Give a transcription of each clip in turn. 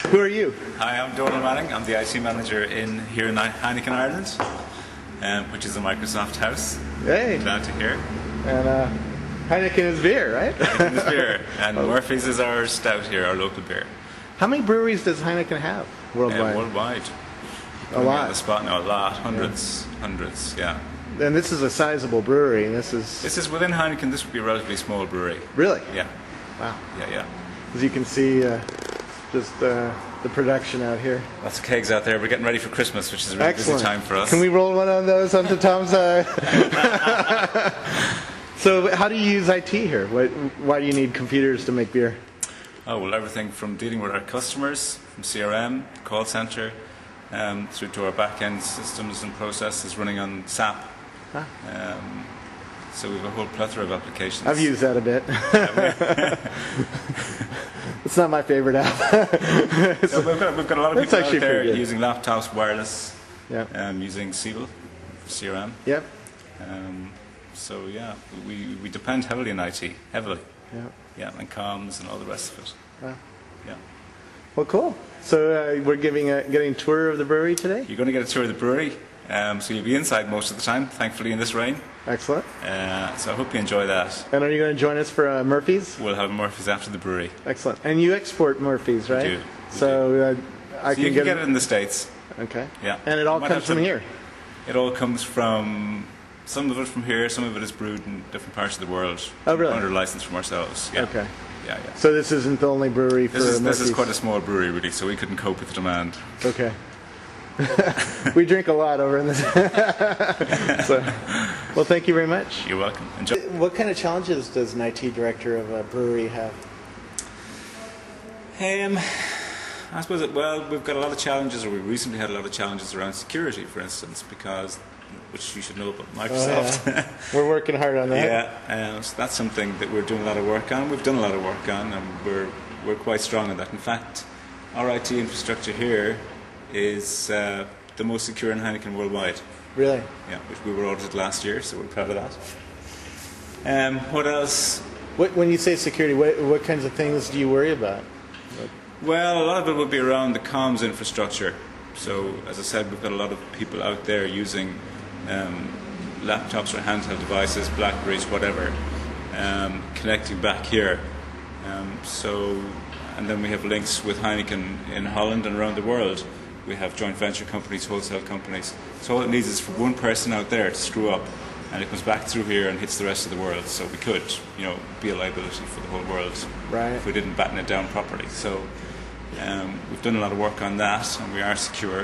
Who are you? Hi, I'm Donald Manning. I'm the IT manager here in Heineken Ireland, which is a Microsoft house. Hey. Glad to hear. And Heineken is beer, right? Heineken is beer, and Murphy's is our stout here, our local beer. How many breweries does Heineken have worldwide? Worldwide. A lot. On the spot now, a lot, hundreds, yeah. And this is a sizable brewery. This is within Heineken. This would be a relatively small brewery. Really? Yeah. Wow. Yeah. As you can see, just the production out here. Lots of kegs out there. We're getting ready for Christmas, which is a really busy time for us. Can we roll one of those onto Tom's side? So how do you use IT here? Why do you need computers to make beer? Oh, well, everything from dealing with our customers, from CRM, call center, through to our back-end systems and processes running on SAP. Huh. So we have a whole plethora of applications. I've used that a bit. It's not my favorite app. So we've got a lot of people out there using laptops, wireless, using Siebel for CRM. Yep. So yeah, we depend heavily on IT, heavily. Yeah, and comms and all the rest of it. Wow. Yeah. Well, cool. So we're getting a tour of the brewery today? You're going to get a tour of the brewery. So you'll be inside most of the time, thankfully, in this rain. Excellent. So I hope you enjoy that. And are you going to join us for Murphy's? We'll have Murphy's after the brewery. Excellent. And you export Murphy's, right? We do. So you can get it in the States. Okay. Yeah. And it all comes from here? It all comes from... Some of it from here, some of it is brewed in different parts of the world. Oh, really? Under license from ourselves. Yeah. Okay. Yeah. So this isn't the only brewery for Murphy's? This is quite a small brewery, really, so we couldn't cope with the demand. Okay. We drink a lot over in this. Well, thank you very much. You're welcome. Enjoy. What kind of challenges does an IT director of a brewery have? I suppose, we've got a lot of challenges, or we recently had a lot of challenges around security, for instance, which you should know about Microsoft. Oh, yeah. We're working hard on that. Yeah, so that's something that we're doing a lot of work on. We've done a lot of work on, and we're quite strong on that. In fact, our IT infrastructure here is the most secure in Heineken worldwide. Really? Yeah, which we were audited last year, so we're proud of that. What else? When you say security, what kinds of things do you worry about? Well, a lot of it would be around the comms infrastructure. So, as I said, we've got a lot of people out there using laptops or handheld devices, Blackberries, whatever, connecting back here. And then we have links with Heineken in Holland and around the world. We have joint venture companies, wholesale companies. So all it needs is for one person out there to screw up, and it comes back through here and hits the rest of the world. So we could, be a liability for the whole world if we didn't batten it down properly. So we've done a lot of work on that, and we are secure.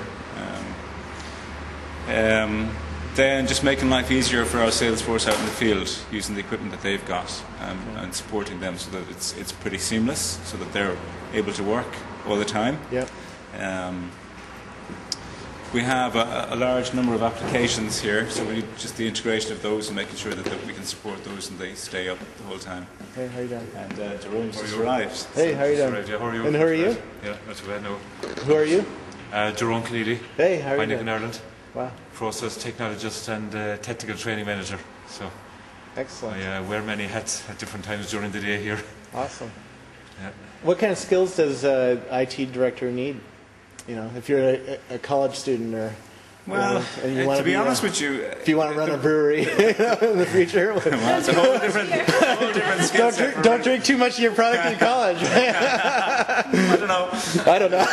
Then just making life easier for our sales force out in the field, using the equipment that they've got, and supporting them so that it's pretty seamless, so that they're able to work all the time. Yep. We have a large number of applications here, so we need just the integration of those and making sure that we can support those and they stay up the whole time. Hey, how you doing? And Jerome's just arrived. Hey, how you doing? Right, yeah, how are you? And who are you? Yeah, not too bad, no. Who are you? Jerome Kennedy. Hey, how are you doing? Heineken Ireland. Wow. Process technologist and technical training manager. So excellent. I wear many hats at different times during the day here. Awesome. Yeah. What kind of skills does an IT director need? If you're a college student or... and you want to be honest with you... If you want to run a brewery in the future... Well, it's a whole different skill set. Don't drink too much of your product in college. I don't know.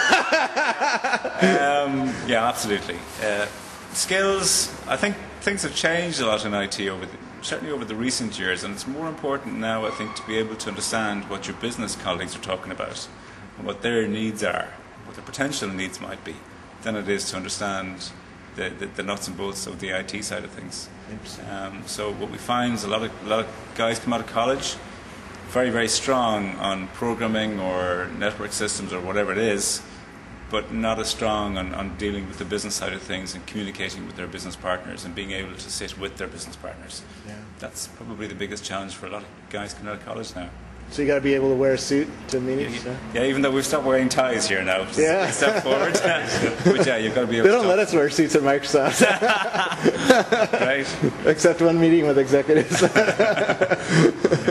Yeah, absolutely. Skills, I think things have changed a lot in IT certainly over the recent years, and it's more important now, I think, to be able to understand what your business colleagues are talking about and what their needs are, what their potential needs might be, than it is to understand the nuts and bolts of the IT side of things. So what we find is a lot of guys come out of college very, very strong on programming or network systems or whatever it is, but not as strong on dealing with the business side of things and communicating with their business partners and being able to sit with their business partners. Yeah. That's probably the biggest challenge for a lot of guys coming out of college now. So you got to be able to wear a suit to meetings? Yeah, even though we've stopped wearing ties here now. Yeah. Step forward. But yeah, you've got to be able They don't let us wear suits at Microsoft. Right. Except one meeting with executives. Yeah.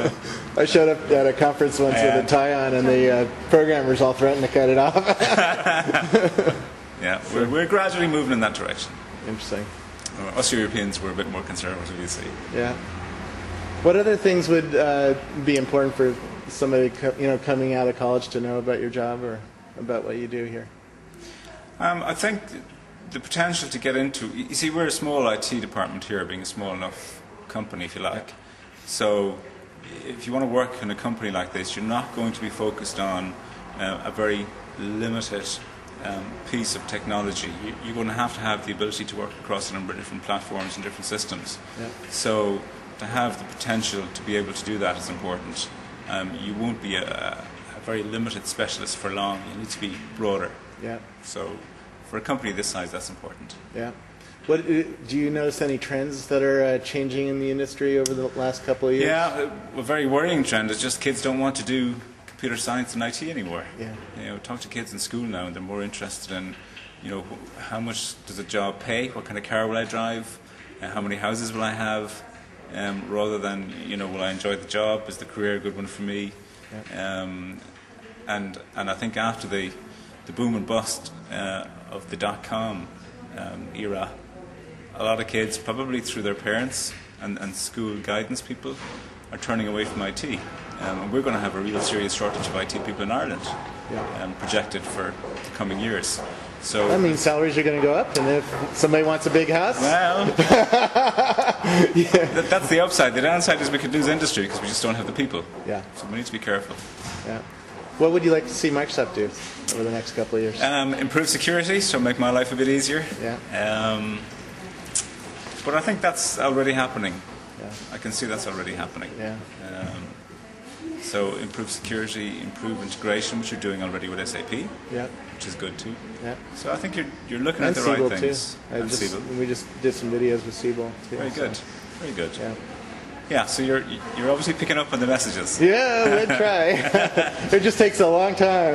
I showed up at a conference once with a tie on, and the programmers all threatened to cut it off. Yeah, we're gradually moving in that direction. Interesting. Us Europeans were a bit more conservative, you see. Yeah. What other things would be important for somebody coming out of college to know about your job or about what you do here? I think the potential to get into... You see, we're a small IT department here, being a small enough company, if you like. So if you want to work in a company like this, you're not going to be focused on a very limited piece of technology. You're going to have the ability to work across a number of different platforms and different systems. Yeah. So to have the potential to be able to do that is important. You won't be a very limited specialist for long. You need to be broader. Yeah. So for a company this size, that's important. Yeah. What do you notice any trends that are changing in the industry over the last couple of years? Yeah, a very worrying trend is just kids don't want to do computer science and IT anymore. Yeah. Talk to kids in school now, and they're more interested in, how much does a job pay? What kind of car will I drive? How many houses will I have? Rather than, will I enjoy the job? Is the career a good one for me? Yeah. And I think after the boom and bust of the .com era, a lot of kids, probably through their parents and school guidance people, are turning away from IT. And we're going to have a real serious shortage of IT people in Ireland, projected for the coming years. So that means salaries are going to go up, and if somebody wants a big house, well, that's the upside. The downside is we could lose industry because we just don't have the people. Yeah. So we need to be careful. Yeah. What would you like to see Microsoft do over the next couple of years? Improve security, so make my life a bit easier. Yeah. But I think that's already happening. Yeah. I can see that's already happening. Yeah. So improve security, improve integration, which you're doing already with SAP. Yeah. Which is good too. Yeah. So I think you're looking and at the Siebel right things. too. We just did some videos with Siebel too. Very good. Very good. Yeah. Yeah, so you're obviously picking up on the messages. Yeah, we'll try. It just takes a long time,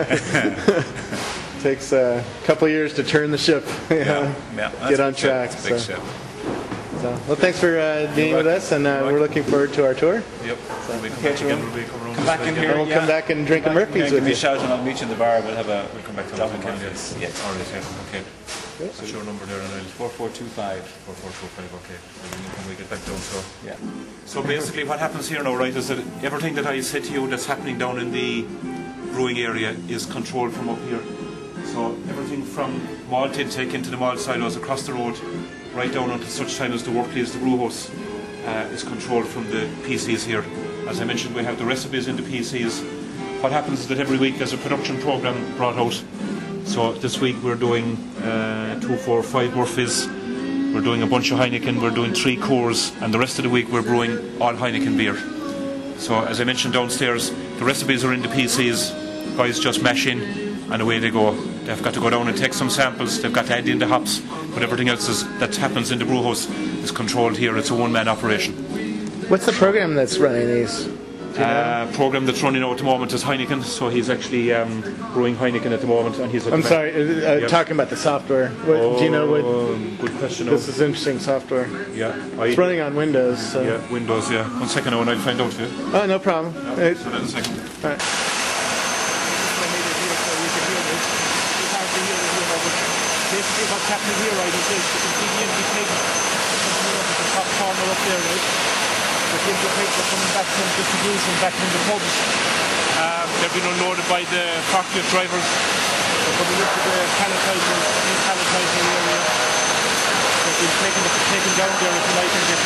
Takes a couple of years to turn the ship, get on track. It's a big ship. So, well, thanks for being with us, and we're looking forward to our tour. Yep. So, we'll come back again. We'll come back in here. And we'll come back and drink a Murphy's with Give me you. a shout and I'll meet you in the bar. We'll come back to Job the Murphy's. Yeah. All right, yeah. Okay. Great. What's your number there? 4425. 4425, okay. When we get back down, so. Yeah. So basically what happens here now, right, is that everything that I said to you that's happening down in the brewing area is controlled from up here. So everything from malt intake into the malt silos across the road, right down onto such time as the workplace, the brew house, is controlled from the PCs here. As I mentioned, we have the recipes in the PCs. What happens is that every week there's a production program brought out. So this week we're doing 2, 4, 5 Murphys, we're doing a bunch of Heineken, we're doing 3 Coors, and the rest of the week we're brewing all Heineken beer. So as I mentioned downstairs, the recipes are in the PCs, guys just mash in and away they go. They've got to go down and take some samples, they've got to add in the hops, but everything else that happens in the brew house is controlled here. It's a one-man operation. What's the program that's running these? Program that's running out at the moment is Heineken, so he's actually brewing Heineken at the moment, and he's. I'm sorry, talking about the software. Do you know what? Good question. This is interesting software. Yeah, it's running on Windows. So. Yeah, Windows. Yeah. 1 second now, and I'll find out for you. Oh, no problem. So then a second. All right. Basically, what's happening here, right, is this: you can see the empty pigs coming up at the top corner up there, right? The empty pigs are coming back from distribution, back from the pubs. They're being unloaded by the forklift drivers. They're coming into the palletizers, area. They've been taken down there, if you like, and they